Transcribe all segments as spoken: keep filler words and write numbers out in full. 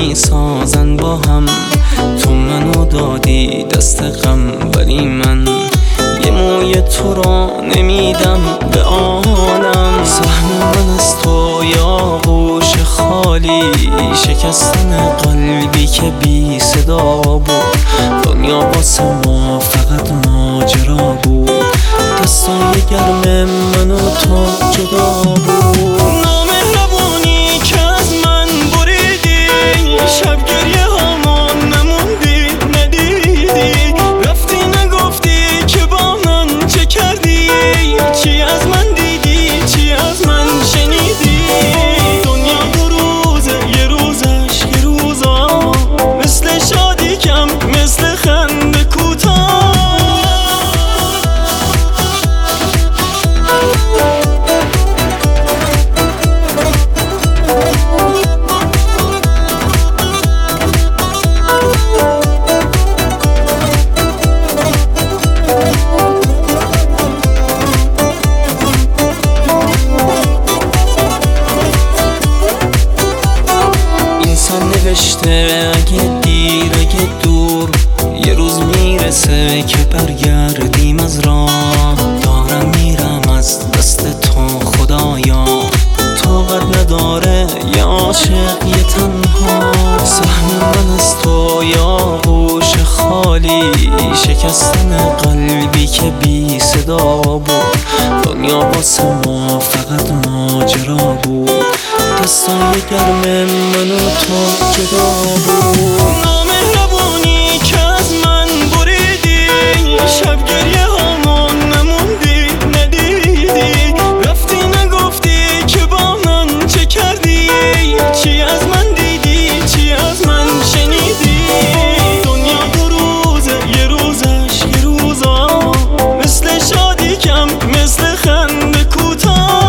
میسازن با هم. تو منو دادی دست غم، ولی من یه موی تو را نمیدم به آنم. سهم من از تو یا گوش خالی، شکستن قلبی که بی صدا بود. دنیا واسه ما فقط ماجرا بود، دستای گرم من و تو جدا بود. نامهربونی که از من بریدی، شب گریه هامون نموندی ندیدی. رفتی نگفتی که با من چه کردی، چی از من دیدی چی از من شنیدی. دنیا دو روزه یه روزش یه روزا، مثل شادی کم مثل خنده کوتاه. نوشته اگه دیر اگه دور، یه روز میرسه که برگردیم از راه. دارم میرم از دست تو خدایا، طاقت نداره یه عاشق یه تنها. سهم من از تو یا گوش خالی، شکستن قلبی که بی صدا بود. دنیا واسه ما فقط ماجرا بود، دستای گرم من و تو جدا بود. نامهربونی که از من بریدی، شب گریه هامون نموندی ندیدی. رفتی نگفتی که با من چه کردی، چی از من دیدی چی از من شنیدی. دنیا دو روزه یه روزش یه روزا، مثل شادی کم مثل خنده کوتاه.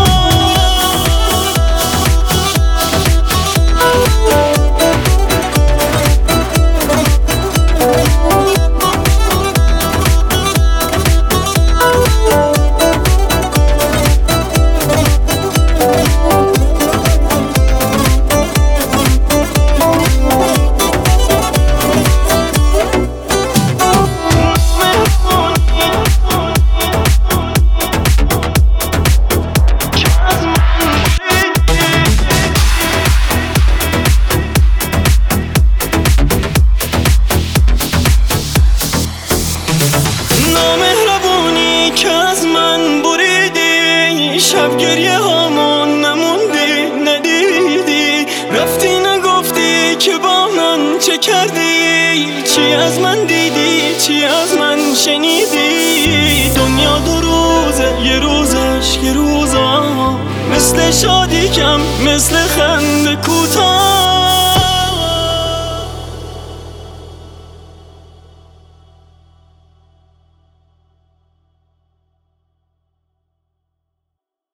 نامهربونی که از من بریدی، شب گریه هامون نموندی ندیدی. رفتی نگفتی که با من چه کردی، چی از من دیدی چی از من شنیدی. دنیا دو روزه یه روزش یه روزا، مثل شادی کم مثل خنده کوتاه.